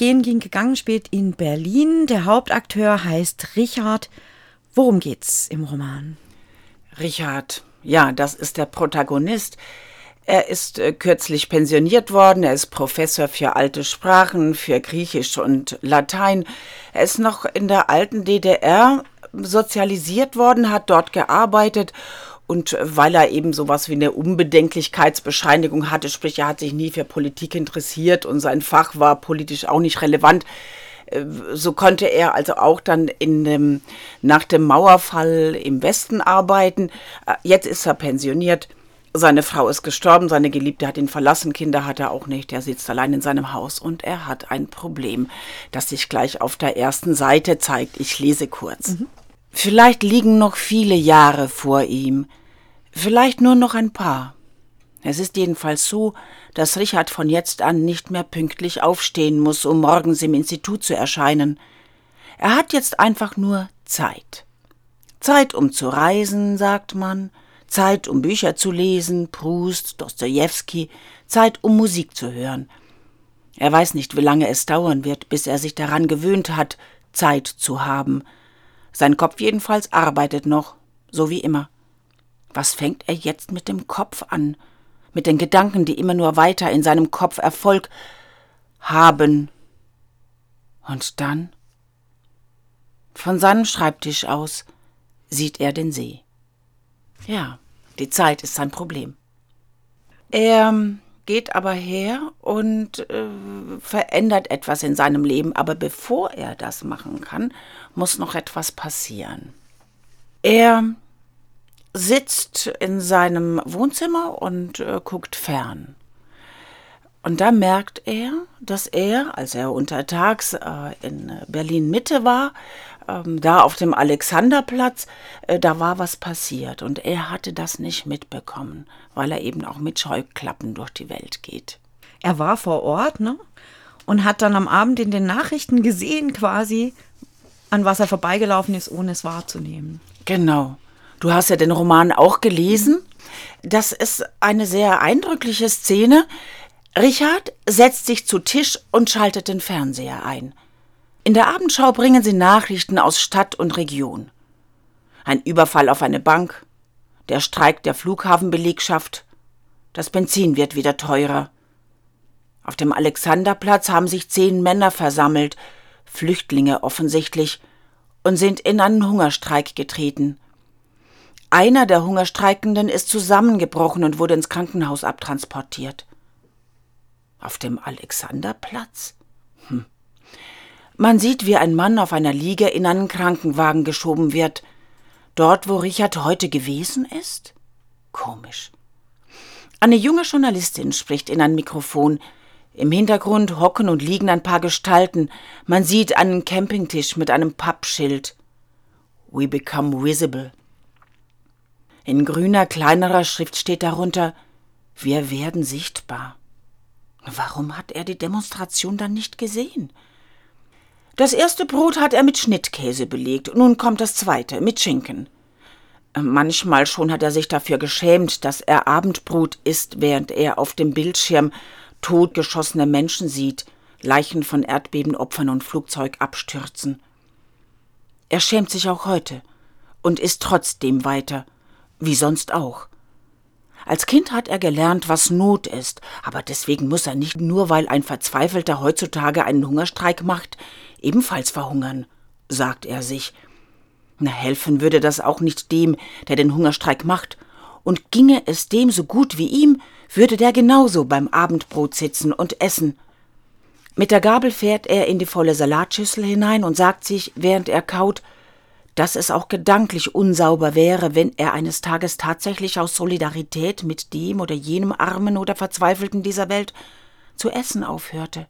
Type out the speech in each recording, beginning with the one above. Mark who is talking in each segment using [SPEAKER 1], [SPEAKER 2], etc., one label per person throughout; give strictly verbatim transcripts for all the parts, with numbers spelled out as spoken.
[SPEAKER 1] Gehen ging gegangen spielt in Berlin. Der Hauptakteur heißt Richard. Worum geht's im Roman?
[SPEAKER 2] Richard, ja, das ist der Protagonist. Er ist äh, kürzlich pensioniert worden. Er ist Professor für alte Sprachen, für Griechisch und Latein. Er ist noch in der alten D D R sozialisiert worden, hat dort gearbeitet. Und weil er eben sowas wie eine Unbedenklichkeitsbescheinigung hatte, sprich, er hat sich nie für Politik interessiert und sein Fach war politisch auch nicht relevant, so konnte er also auch dann in dem, nach dem Mauerfall im Westen arbeiten. Jetzt ist er pensioniert. Seine Frau ist gestorben, seine Geliebte hat ihn verlassen, Kinder hat er auch nicht. Er sitzt allein in seinem Haus und er hat ein Problem, das sich gleich auf der ersten Seite zeigt. Ich lese kurz. Mhm. Vielleicht liegen noch viele Jahre vor ihm, vielleicht nur noch ein paar. Es ist jedenfalls so, dass Richard von jetzt an nicht mehr pünktlich aufstehen muss, um morgens im Institut zu erscheinen. Er hat jetzt einfach nur Zeit. Zeit, um zu reisen, sagt man, Zeit, um Bücher zu lesen, Proust, Dostojewski, Zeit, um Musik zu hören. Er weiß nicht, wie lange es dauern wird, bis er sich daran gewöhnt hat, Zeit zu haben. Sein Kopf jedenfalls arbeitet noch, so wie immer. Was fängt er jetzt mit dem Kopf an? Mit den Gedanken, die immer nur weiter in seinem Kopf Erfolg haben. Und dann? Von seinem Schreibtisch aus sieht er den See. Ja, die Zeit ist sein Problem. Er geht aber her und äh, verändert etwas in seinem Leben, aber bevor er das machen kann, muss noch etwas passieren. Er sitzt in seinem Wohnzimmer und äh, guckt fern. Und da merkt er, dass er, als er untertags äh, in Berlin-Mitte war, ähm, da auf dem Alexanderplatz, äh, da war was passiert. Und er hatte das nicht mitbekommen, weil er eben auch mit Scheuklappen durch die Welt geht.
[SPEAKER 1] Er war vor Ort, ne? Und hat dann am Abend in den Nachrichten gesehen quasi, an was er vorbeigelaufen ist, ohne es wahrzunehmen.
[SPEAKER 2] Genau. Du hast ja den Roman auch gelesen. Das ist eine sehr eindrückliche Szene. Richard setzt sich zu Tisch und schaltet den Fernseher ein. In der Abendschau bringen sie Nachrichten aus Stadt und Region. Ein Überfall auf eine Bank, der Streik der Flughafenbelegschaft, das Benzin wird wieder teurer. Auf dem Alexanderplatz haben sich zehn Männer versammelt, Flüchtlinge offensichtlich, und sind in einen Hungerstreik getreten. Einer der Hungerstreikenden ist zusammengebrochen und wurde ins Krankenhaus abtransportiert. Auf dem Alexanderplatz? Hm. Man sieht, wie ein Mann auf einer Liege in einen Krankenwagen geschoben wird. Dort, wo Richard heute gewesen ist? Komisch. Eine junge Journalistin spricht in ein Mikrofon. Im Hintergrund hocken und liegen ein paar Gestalten. Man sieht einen Campingtisch mit einem Pappschild. We become visible. In grüner, kleinerer Schrift steht darunter: Wir werden sichtbar. Warum hat er die Demonstration dann nicht gesehen? Das erste Brot hat er mit Schnittkäse belegt, nun kommt das zweite, mit Schinken. Manchmal schon hat er sich dafür geschämt, dass er Abendbrot isst, während er auf dem Bildschirm totgeschossene Menschen sieht, Leichen von Erdbebenopfern und Flugzeugabstürzen. Er schämt sich auch heute und isst trotzdem weiter, wie sonst auch. Als Kind hat er gelernt, was Not ist, aber deswegen muss er nicht, nur weil ein Verzweifelter heutzutage einen Hungerstreik macht, ebenfalls verhungern, sagt er sich. Na, helfen würde das auch nicht dem, der den Hungerstreik macht. Und ginge es dem so gut wie ihm, würde der genauso beim Abendbrot sitzen und essen. Mit der Gabel fährt er in die volle Salatschüssel hinein und sagt sich, während er kaut, dass es auch gedanklich unsauber wäre, wenn er eines Tages tatsächlich aus Solidarität mit dem oder jenem Armen oder Verzweifelten dieser Welt zu essen aufhörte.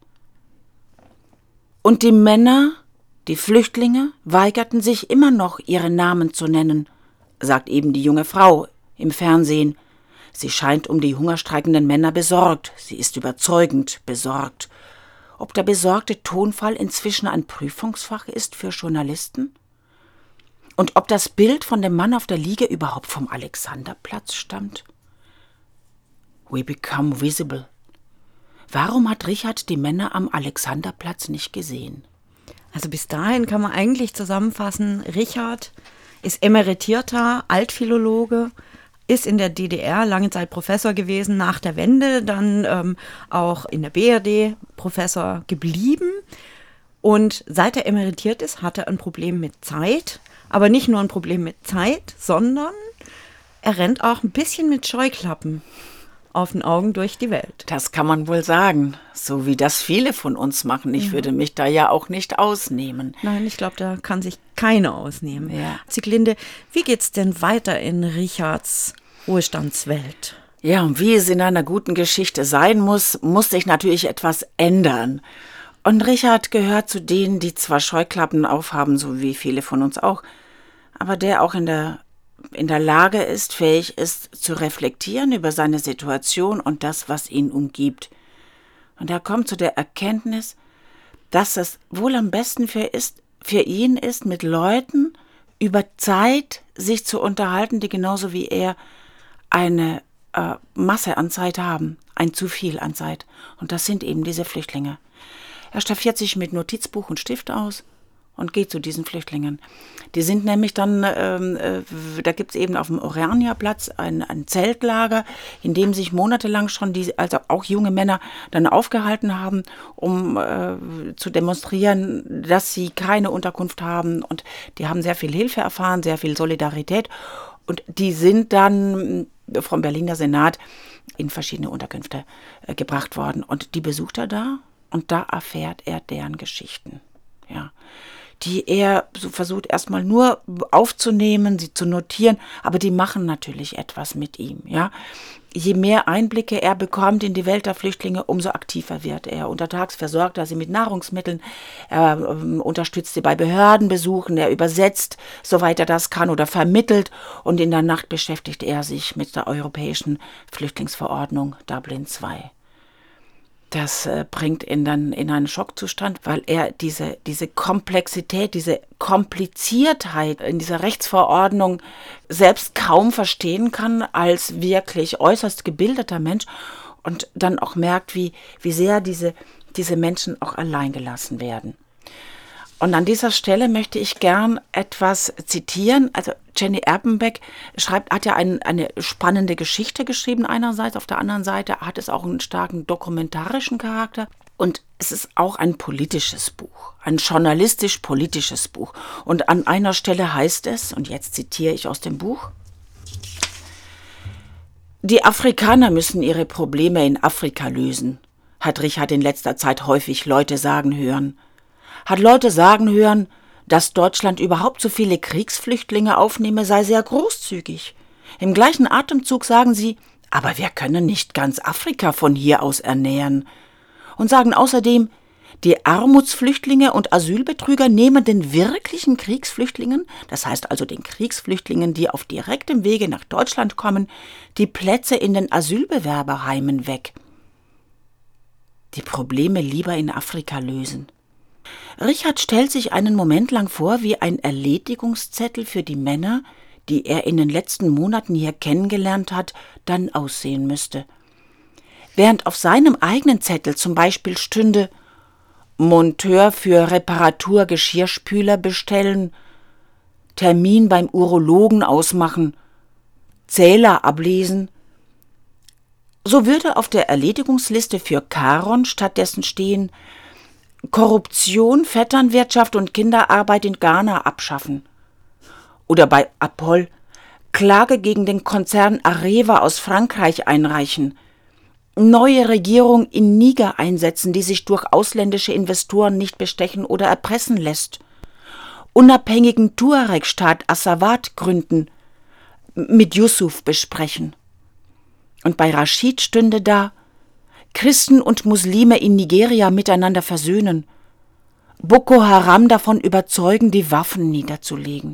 [SPEAKER 2] Und die Männer, die Flüchtlinge, weigerten sich immer noch, ihre Namen zu nennen, sagt eben die junge Frau im Fernsehen. Sie scheint um die hungerstreikenden Männer besorgt, sie ist überzeugend besorgt. Ob der besorgte Tonfall inzwischen ein Prüfungsfach ist für Journalisten? Und ob das Bild von dem Mann auf der Liege überhaupt vom Alexanderplatz stammt? We become visible. Warum hat Richard die Männer am Alexanderplatz nicht gesehen?
[SPEAKER 1] Also bis dahin kann man eigentlich zusammenfassen, Richard ist emeritierter Altphilologe, ist in der D D R lange Zeit Professor gewesen, nach der Wende dann ähm, auch in der B R D Professor geblieben. Und seit er emeritiert ist, hat er ein Problem mit Zeit. Aber nicht nur ein Problem mit Zeit, sondern er rennt auch ein bisschen mit Scheuklappen auf den Augen durch die Welt.
[SPEAKER 2] Das kann man wohl sagen, so wie das viele von uns machen. Ich ja. würde mich da ja auch nicht ausnehmen.
[SPEAKER 1] Nein, ich glaube, da kann sich keiner ausnehmen.
[SPEAKER 2] Ja.
[SPEAKER 1] Sieglinde, wie geht's denn weiter in Richards Ruhestandswelt?
[SPEAKER 2] Ja, und wie es in einer guten Geschichte sein muss, muss sich natürlich etwas ändern. Und Richard gehört zu denen, die zwar Scheuklappen aufhaben, so wie viele von uns auch, aber der auch in der in der Lage ist, fähig ist, zu reflektieren über seine Situation und das, was ihn umgibt. Und er kommt zu der Erkenntnis, dass es wohl am besten für, ist, für ihn ist, mit Leuten über Zeit sich zu unterhalten, die genauso wie er eine äh, Masse an Zeit haben, ein zu viel an Zeit. Und das sind eben diese Flüchtlinge. Er staffiert sich mit Notizbuch und Stift aus und geht zu diesen Flüchtlingen. Die sind nämlich dann, ähm, äh, da gibt es eben auf dem Oraniaplatz ein, ein Zeltlager, in dem sich monatelang schon die, also auch junge Männer dann aufgehalten haben, um äh, zu demonstrieren, dass sie keine Unterkunft haben. Und die haben sehr viel Hilfe erfahren, sehr viel Solidarität. Und die sind dann vom Berliner Senat in verschiedene Unterkünfte äh, gebracht worden. Und die besucht er da und da erfährt er deren Geschichten. Ja, die er so versucht erstmal nur aufzunehmen, sie zu notieren, aber die machen natürlich etwas mit ihm, ja. Je mehr Einblicke er bekommt in die Welt der Flüchtlinge, umso aktiver wird er. Untertags versorgt er sie mit Nahrungsmitteln, er äh, unterstützt sie bei Behördenbesuchen, er übersetzt, soweit er das kann, oder vermittelt, und in der Nacht beschäftigt er sich mit der europäischen Flüchtlingsverordnung Dublin zwei. Das äh, bringt ihn dann in einen Schockzustand, weil er diese, diese Komplexität, diese Kompliziertheit in dieser Rechtsverordnung selbst kaum verstehen kann als wirklich äußerst gebildeter Mensch und dann auch merkt, wie, wie sehr diese, diese Menschen auch allein gelassen werden. Und an dieser Stelle möchte ich gern etwas zitieren. Also Jenny Erpenbeck schreibt, hat ja ein, eine spannende Geschichte geschrieben einerseits, auf der anderen Seite hat es auch einen starken dokumentarischen Charakter. Und es ist auch ein politisches Buch, ein journalistisch-politisches Buch. Und an einer Stelle heißt es, und jetzt zitiere ich aus dem Buch: Die Afrikaner müssen ihre Probleme in Afrika lösen, hat Richard in letzter Zeit häufig Leute sagen hören. Hat Leute sagen hören, dass Deutschland überhaupt so viele Kriegsflüchtlinge aufnehme, sei sehr großzügig. Im gleichen Atemzug sagen sie, aber wir können nicht ganz Afrika von hier aus ernähren. Und sagen außerdem, die Armutsflüchtlinge und Asylbetrüger nehmen den wirklichen Kriegsflüchtlingen, das heißt also den Kriegsflüchtlingen, die auf direktem Wege nach Deutschland kommen, die Plätze in den Asylbewerberheimen weg. Die Probleme lieber in Afrika lösen. Richard stellt sich einen Moment lang vor, wie ein Erledigungszettel für die Männer, die er in den letzten Monaten hier kennengelernt hat, dann aussehen müsste. Während auf seinem eigenen Zettel zum Beispiel stünde: Monteur für Reparatur Geschirrspüler bestellen, Termin beim Urologen ausmachen, Zähler ablesen, so würde auf der Erledigungsliste für Caron stattdessen stehen: Korruption, Vetternwirtschaft und Kinderarbeit in Ghana abschaffen. Oder bei Apoll: Klage gegen den Konzern Areva aus Frankreich einreichen. Neue Regierung in Niger einsetzen, die sich durch ausländische Investoren nicht bestechen oder erpressen lässt. Unabhängigen Tuareg-Staat Assawat gründen. Mit Yusuf besprechen. Und bei Rashid stünde da: Christen und Muslime in Nigeria miteinander versöhnen, Boko Haram davon überzeugen, die Waffen niederzulegen.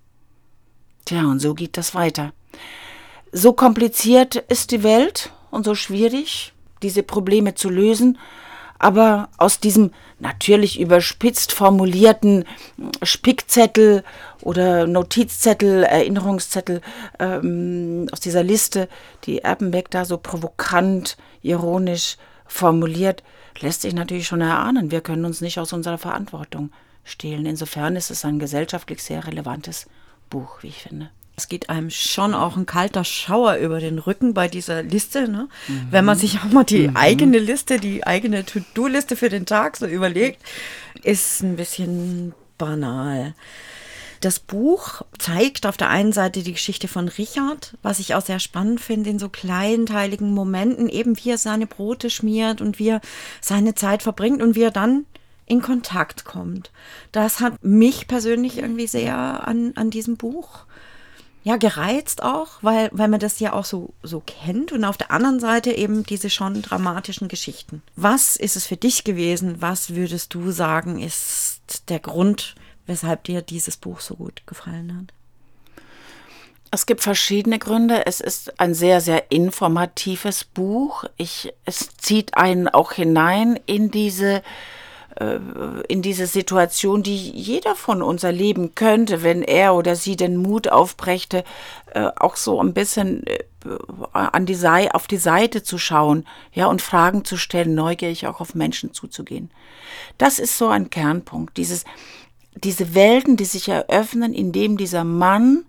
[SPEAKER 2] Tja, und so geht das weiter. So kompliziert ist die Welt und so schwierig, diese Probleme zu lösen, aber aus diesem natürlich überspitzt formulierten Spickzettel oder Notizzettel, Erinnerungszettel, ähm, aus dieser Liste, die Erpenbeck da so provokant, ironisch formuliert, lässt sich natürlich schon erahnen. Wir können uns nicht aus unserer Verantwortung stehlen. Insofern ist es ein gesellschaftlich sehr relevantes Buch, wie ich finde.
[SPEAKER 1] Es geht einem schon auch ein kalter Schauer über den Rücken bei dieser Liste, ne? Mhm. Wenn man sich auch mal die mhm. eigene Liste, die eigene To-Do-Liste für den Tag so überlegt, ist ein bisschen banal. Das Buch zeigt auf der einen Seite die Geschichte von Richard, was ich auch sehr spannend finde, in so kleinteiligen Momenten, eben wie er seine Brote schmiert und wie er seine Zeit verbringt und wie er dann in Kontakt kommt. Das hat mich persönlich irgendwie sehr an, an diesem Buch ja, gereizt auch, weil, weil man das ja auch so, so kennt. Und auf der anderen Seite eben diese schon dramatischen Geschichten. Was ist es für dich gewesen? Was würdest du sagen, ist der Grund, weshalb dir dieses Buch so gut gefallen hat?
[SPEAKER 2] Es gibt verschiedene Gründe. Es ist ein sehr, sehr informatives Buch. Ich, es zieht einen auch hinein in diese in diese Situation, die jeder von uns erleben könnte, wenn er oder sie den Mut aufbrächte, auch so ein bisschen an die Seite, auf die Seite zu schauen, ja, und Fragen zu stellen, neugierig auch auf Menschen zuzugehen. Das ist so ein Kernpunkt, dieses, diese Welten, die sich eröffnen, indem dieser Mann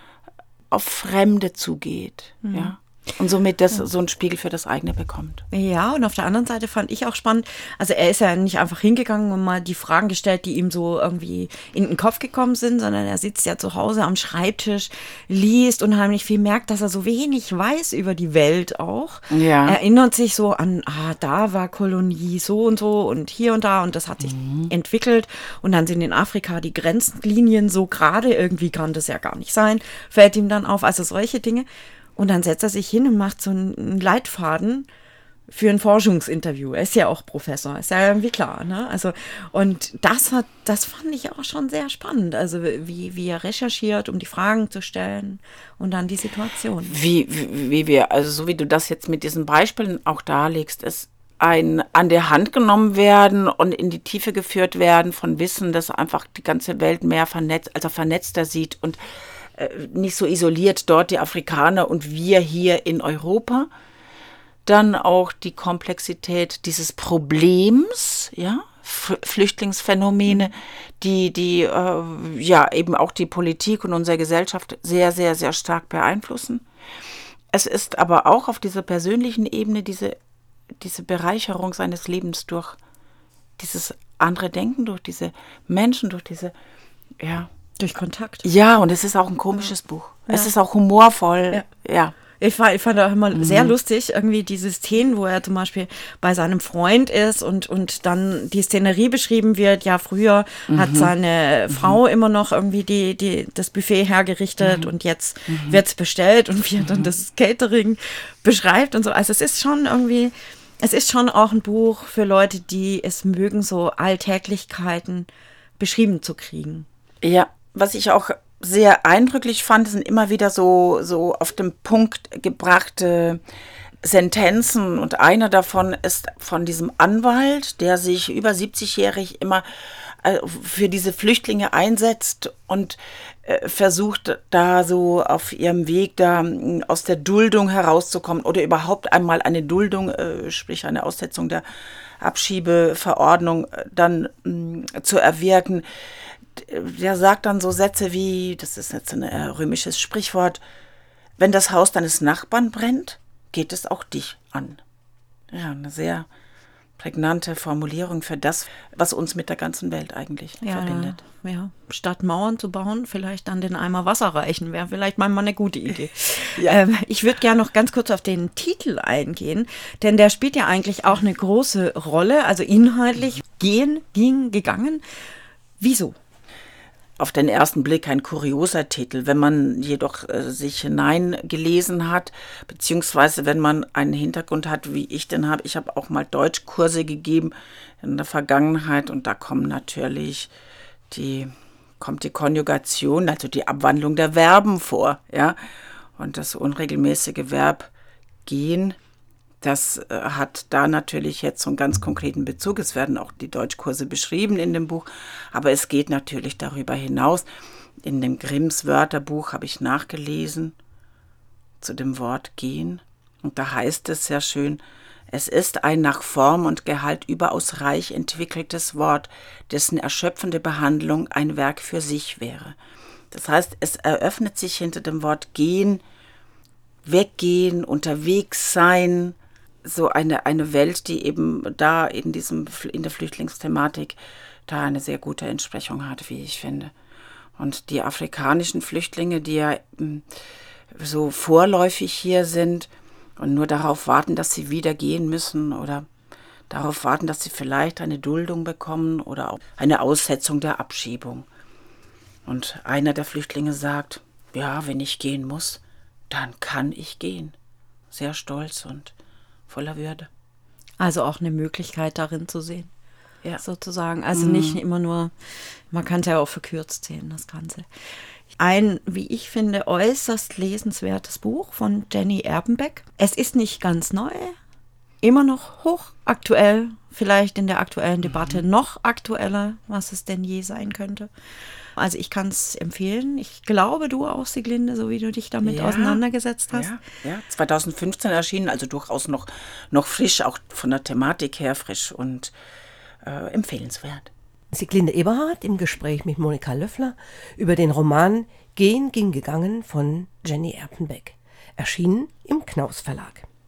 [SPEAKER 2] auf Fremde zugeht, mhm. ja. Und somit das, so einen Spiegel für das eigene bekommt.
[SPEAKER 1] Ja, und auf der anderen Seite fand ich auch spannend, also er ist ja nicht einfach hingegangen und mal die Fragen gestellt, die ihm so irgendwie in den Kopf gekommen sind, sondern er sitzt ja zu Hause am Schreibtisch, liest unheimlich viel, merkt, dass er so wenig weiß über die Welt auch. Ja. Erinnert sich so an, ah, da war Kolonie so und so und hier und da und das hat sich mhm. entwickelt und dann sind in Afrika die Grenzlinien so gerade, irgendwie kann das ja gar nicht sein, fällt ihm dann auf, also solche Dinge. Und dann setzt er sich hin und macht so einen Leitfaden für ein Forschungsinterview. Er ist ja auch Professor, ist ja irgendwie klar, ne? Also, und das hat, das fand ich auch schon sehr spannend. Also, wie, wie er recherchiert, um die Fragen zu stellen und dann die Situation.
[SPEAKER 2] Wie, wie, wie wir, also so wie du das jetzt mit diesen Beispielen auch darlegst, ist ein an der Hand genommen werden und in die Tiefe geführt werden von Wissen, das einfach die ganze Welt mehr vernetzt, also vernetzter sieht und nicht so isoliert dort die Afrikaner und wir hier in Europa. Dann auch die Komplexität dieses Problems, ja, Flüchtlingsphänomene, die, die äh, ja eben auch die Politik und unsere Gesellschaft sehr, sehr, sehr stark beeinflussen. Es ist aber auch auf dieser persönlichen Ebene diese, diese Bereicherung seines Lebens durch dieses andere Denken, durch diese Menschen, durch diese, ja,
[SPEAKER 1] durch Kontakt.
[SPEAKER 2] Ja, und es ist auch ein komisches ja. Buch. Ja. Es ist auch humorvoll. Ja. ja.
[SPEAKER 1] Ich fand, ich fand auch immer mhm. sehr lustig, irgendwie diese Szenen, wo er zum Beispiel bei seinem Freund ist und, und dann die Szenerie beschrieben wird. Ja, früher mhm. hat seine mhm. Frau immer noch irgendwie die, die, das Buffet hergerichtet mhm. und jetzt mhm. wird es bestellt und wie er dann das Catering beschreibt und so. Also es ist schon irgendwie, es ist schon auch ein Buch für Leute, die es mögen, so Alltäglichkeiten beschrieben zu kriegen.
[SPEAKER 2] Ja. Was ich auch sehr eindrücklich fand, sind immer wieder so, so auf den Punkt gebrachte Sentenzen. Und einer davon ist von diesem Anwalt, der sich über siebzigjährig immer für diese Flüchtlinge einsetzt und versucht, da so auf ihrem Weg da aus der Duldung herauszukommen oder überhaupt einmal eine Duldung, sprich eine Aussetzung der Abschiebeverordnung dann zu erwirken. Der sagt dann so Sätze wie, das ist jetzt ein römisches Sprichwort, wenn das Haus deines Nachbarn brennt, geht es auch dich an. Ja, eine sehr prägnante Formulierung für das, was uns mit der ganzen Welt eigentlich ja, verbindet.
[SPEAKER 1] Ja, statt Mauern zu bauen, vielleicht dann den Eimer Wasser reichen, wäre vielleicht mal eine gute Idee. ja. ähm, ich würde gerne noch ganz kurz auf den Titel eingehen, denn der spielt ja eigentlich auch eine große Rolle, also inhaltlich gehen, ging, gegangen. Wieso?
[SPEAKER 2] Auf den ersten Blick ein kurioser Titel, wenn man jedoch äh, sich hineingelesen hat, beziehungsweise wenn man einen Hintergrund hat, wie ich den habe. Ich habe auch mal Deutschkurse gegeben in der Vergangenheit und da kommen natürlich die, kommt die Konjugation, also die Abwandlung der Verben vor, ja, und das unregelmäßige Verb gehen. Das äh, hat da natürlich jetzt so einen ganz konkreten Bezug. Es werden auch die Deutschkurse beschrieben in dem Buch, aber es geht natürlich darüber hinaus. In dem Grimms Wörterbuch habe ich nachgelesen zu dem Wort gehen und da heißt es sehr schön, Es ist ein nach Form und Gehalt überaus reich entwickeltes Wort, dessen erschöpfende Behandlung ein Werk für sich wäre. Das heißt, es eröffnet sich hinter dem Wort gehen, weggehen, unterwegs sein, so eine, eine Welt, die eben da in diesem, in der Flüchtlingsthematik da eine sehr gute Entsprechung hat, wie ich finde. Und die afrikanischen Flüchtlinge, die ja so vorläufig hier sind und nur darauf warten, dass sie wieder gehen müssen oder darauf warten, dass sie vielleicht eine Duldung bekommen oder auch eine Aussetzung der Abschiebung. Und einer der Flüchtlinge sagt, ja, wenn ich gehen muss, dann kann ich gehen. Sehr stolz und voller Würde.
[SPEAKER 1] Also auch eine Möglichkeit darin zu sehen,
[SPEAKER 2] ja.
[SPEAKER 1] sozusagen. Also mhm. nicht immer nur, man kann es ja auch verkürzt sehen, das Ganze. Ein, wie ich finde, äußerst lesenswertes Buch von Jenny Erpenbeck. Es ist nicht ganz neu, immer noch hochaktuell, vielleicht in der aktuellen Debatte mhm. noch aktueller, was es denn je sein könnte. Also ich kann es empfehlen. Ich glaube, du auch, Sieglinde, so wie du dich damit ja, auseinandergesetzt hast.
[SPEAKER 2] Ja, ja, zwanzig fünfzehn erschienen, also durchaus noch, noch frisch, auch von der Thematik her frisch und äh, empfehlenswert.
[SPEAKER 3] Sieglinde Eberhardt im Gespräch mit Monika Löffler über den Roman Gehen ging gegangen von Jenny Erpenbeck, erschienen im Knaus Verlag.